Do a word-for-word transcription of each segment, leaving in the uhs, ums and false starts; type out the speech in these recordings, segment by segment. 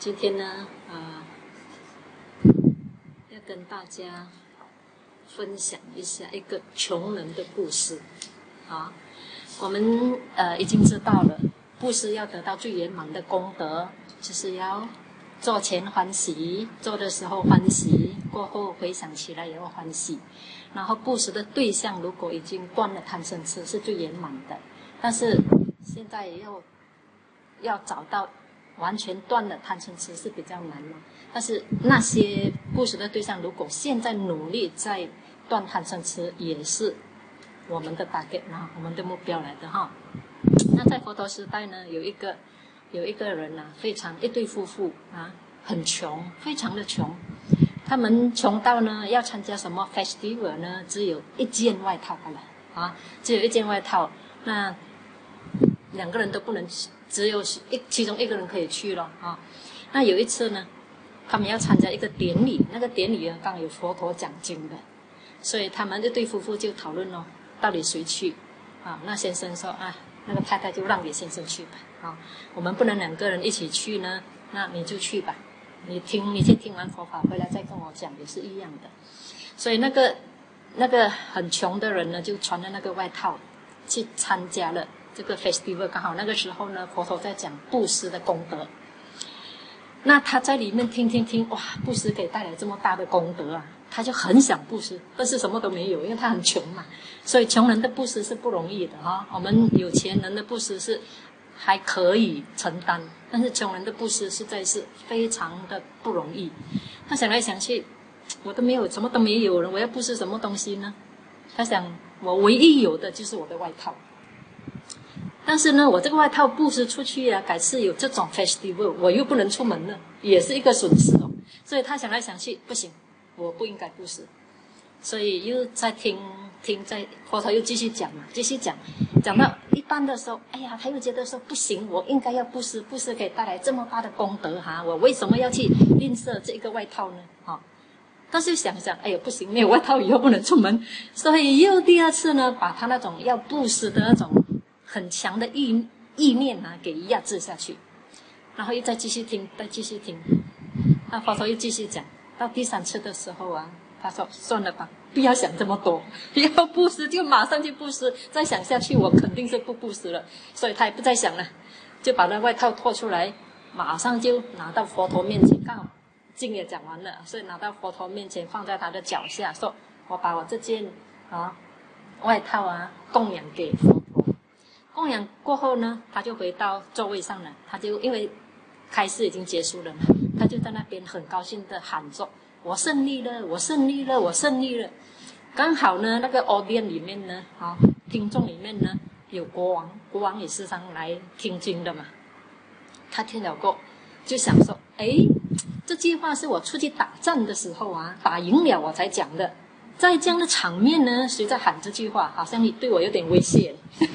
今天呢，呃，要跟大家分享一下一个穷人的故事。啊，我们呃已经知道了，布施要得到最圆满的功德，就是要做前欢喜，做的时候欢喜，过后回想起来也要欢喜。然后布施的对象如果已经断了贪嗔痴，是最圆满的。但是现在要要找到完全断了贪嗔痴是比较难嘛。但是那些布施的对象，如果现在努力在断贪嗔痴，也是我们的 target 啊，我们的目标来的哈。那在佛陀时代呢，有一个有一个人啊，非常一对夫妇啊，很穷，非常的穷。他们穷到呢，要参加什么 festival 呢？只有一件外套了啊，只有一件外套。那两个人都不能，只有一其中一个人可以去了啊。那有一次呢，他们要参加一个典礼，那个典礼啊，刚好有佛陀讲经的，所以他们这对夫妇就讨论咯，到底谁去啊？那先生说啊，那个太太就让给先生去吧啊，我们不能两个人一起去呢，那你就去吧。你听，你先听完佛法回来再跟我讲，也是一样的。所以那个那个很穷的人呢，就穿着那个外套去参加了这个 festival。刚好那个时候呢，佛陀在讲布施的功德。那他在里面听听听，哇，布施可以带来这么大的功德啊！他就很想布施，但是什么都没有，因为他很穷嘛。所以穷人的布施是不容易的哈。我们有钱人的布施是还可以承担，但是穷人的布施实在是非常的不容易。他想来想去，我都没有，什么都没有了，我要布施什么东西呢？他想，我唯一有的就是我的外套。但是呢，我这个外套布施出去啊，改次有这种 festival， 我又不能出门了，也是一个损失哦。所以他想来想去，不行，我不应该布施。所以又在听听，在佛陀又继续讲嘛，继续讲，讲到一半的时候，哎呀，他又觉得说不行，我应该要布施，布施可以带来这么大的功德哈，我为什么要去吝啬这个外套呢？哈、哦，但是想想，哎呦不行，没有外套以后不能出门，所以又第二次呢，把他那种要布施的那种很强的意意念啊，给压制下去，然后又再继续听，再继续听，那佛陀又继续讲，到第三次的时候啊。他说：“算了吧，不要想这么多，要布施就马上去布施。再想下去，我肯定是不布施了。所以他也不再想了，就把那外套脱出来，马上就拿到佛陀面前。刚好经也讲完了，所以拿到佛陀面前，放在他的脚下，说：我把我这件啊外套啊供养给佛陀。供养过后呢，他就回到座位上了。他就因为开示已经结束了嘛，他就在那边很高兴的喊着。”我胜利了，我胜利了，我胜利了。刚好呢，那个 audience 里面呢，啊，听众里面呢有国王，国王也是上来听经的嘛。他听了过，就想说，哎，这句话是我出去打仗的时候啊，打赢了我才讲的。在这样的场面呢，谁在喊这句话？好像对我有点威胁，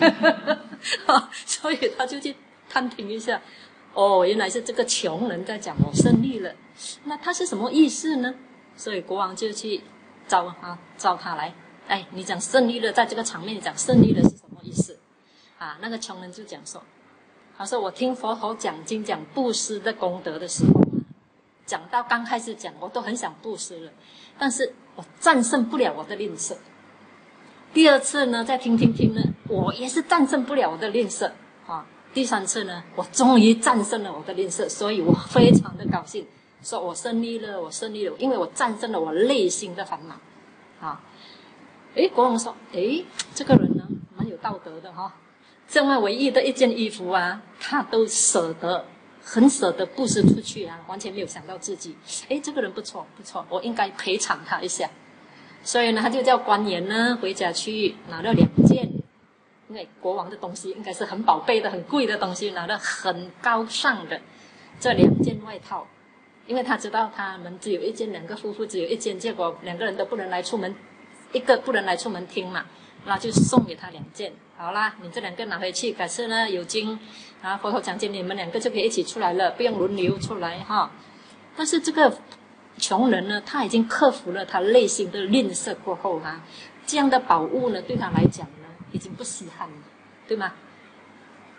所以他就去探听一下。哦，原来是这个穷人在讲我胜利了，那他是什么意思呢？所以国王就去招啊招他来，哎，你讲胜利了，在这个场面讲胜利了是什么意思？啊，那个穷人就讲说，他说我听佛陀讲经讲布施的功德的时候，讲到刚开始讲，我都很想布施了，但是我战胜不了我的吝啬。第二次呢，再听听听呢，我也是战胜不了我的吝啬啊。第三次呢，我终于战胜了我的吝啬，所以我非常的高兴，说我胜利了，我胜利了，因为我战胜了我内心的烦恼。啊，诶，国王说，诶，这个人呢，蛮有道德的哈、哦，这么唯一的一件衣服啊，他都舍得，很舍得布施出去啊，完全没有想到自己，诶，这个人不错不错，我应该赔偿他一下。所以呢，他就叫官员呢回家去拿了两件。因为国王的东西应该是很宝贝的、很贵的东西，拿了很高尚的这两件外套，因为他知道他们只有一件，两个夫妇只有一件，结果两个人都不能来出门，一个不能来出门听嘛，那就送给他两件。好啦，你这两个拿回去，改次呢有经啊佛陀讲经，你们两个就可以一起出来了，不用轮流出来哈。但是这个穷人呢，他已经克服了他内心的吝啬过后哈、啊，这样的宝物呢，对他来讲呢。已经不稀罕了，对吗？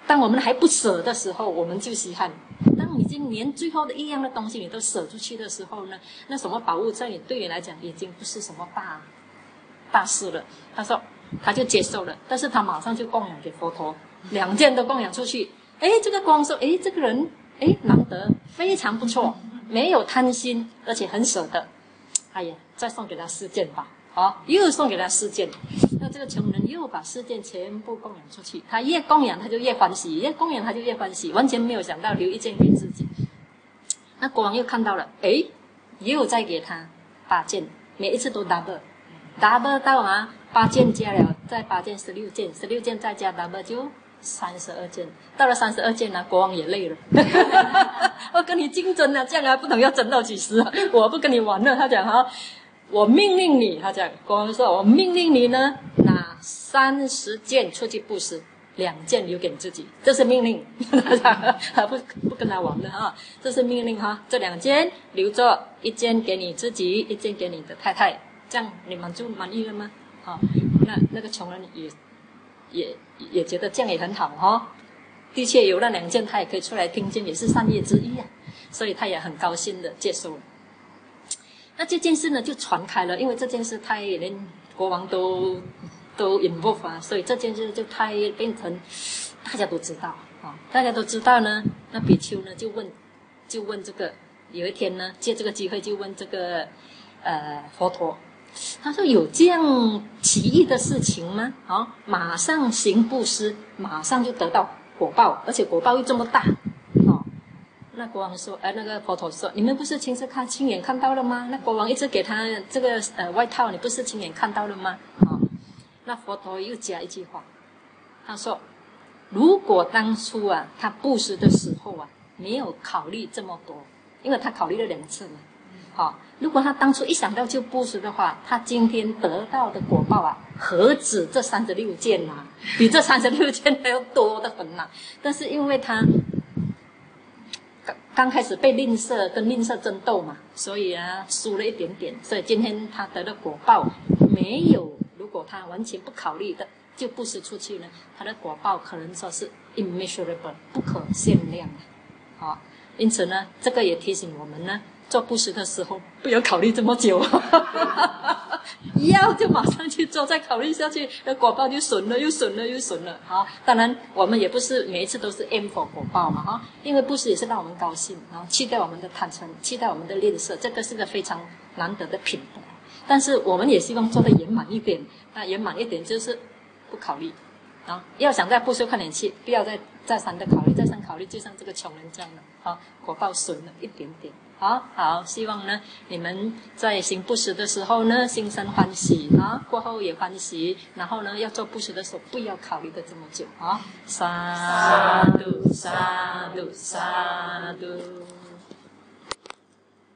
当我们还不舍的时候，我们就稀罕；当已经连最后的一样的东西你都舍出去的时候呢，那什么宝物在你对你来讲已经不是什么大大事了。他说，他就接受了，但是他马上就供养给佛陀，两件都供养出去。哎，这个光说，哎，这个人，哎，难得，非常不错，没有贪心，而且很舍得。哎呀，再送给他四件吧。好，又送给他四件，那这个穷人又把四件全部供养出去。他越供养，他就越欢喜；越供养，他就越欢喜，完全没有想到留一件给自己。那国王又看到了，哎，又再给他八件，每一次都 double，double double 到啊，八件加了，再八件十六件，十六件再加 double 就三十二件。到了三十二件呢，国王也累了。我跟你竞争啊，这样还不能要争到几十啊？我不跟你玩了。他讲哈。我命令你，他讲，国王说，我命令你呢，拿三十件出去布施，两件留给你自己，这是命令。他不不跟他玩了哈，这是命令哈，这两件留着，一件给你自己，一件给你的太太，这样你满足满意了吗？好，那那个穷人也也也觉得这样也很好哈，的确有那两件，他也可以出来听经，也是善业之一啊，所以他也很高兴的接受了。那这件事呢就传开了，因为这件事太连国王都都 involve 啊，所以这件事就太变成大家都知道啊，大家都知道呢。那比丘呢就问就问这个，有一天呢借这个机会就问这个呃佛陀，他说有这样奇异的事情吗？啊，马上行布施，马上就得到果报，而且果报又这么大。那国王说，呃，那个佛陀说，你们不是亲自看、亲眼看到了吗？那国王一直给他这个呃外套，你不是亲眼看到了吗？啊、哦，那佛陀又加一句话，他说，如果当初啊，他布施的时候啊，没有考虑这么多，因为他考虑了两次嘛，好、哦，如果他当初一想到就布施的话，他今天得到的果报啊，何止这三十六件啊，比这三十六件还要多得很呐、啊。但是因为他刚开始被吝啬跟吝啬争斗嘛，所以啊输了一点点，所以今天他得的果报没有，如果他完全不考虑的就布施出去呢，他的果报可能说是 immeasurable 不可限量的。好，因此呢，这个也提醒我们呢，做布施的时候不要考虑这么久，要就马上去做，再考虑下去，那果报就损了，又损了，又损了。好，当然我们也不是每一次都是 aim for 果报嘛，哈，因为布施也是让我们高兴，然后去掉我们的贪嗔，去掉我们的吝啬，这个是个非常难得的品德。但是我们也希望做得圆满一点，那圆满一点就是不考虑。啊，要想在布施快点去，不要再再三的考虑，再三考虑，就像这个穷人这样的，啊，果报损了一点点。好好，希望呢你们在行布施的时候呢，心生欢喜啊，过后也欢喜，然后呢要做布施的时候不要考虑的这么久啊。萨度萨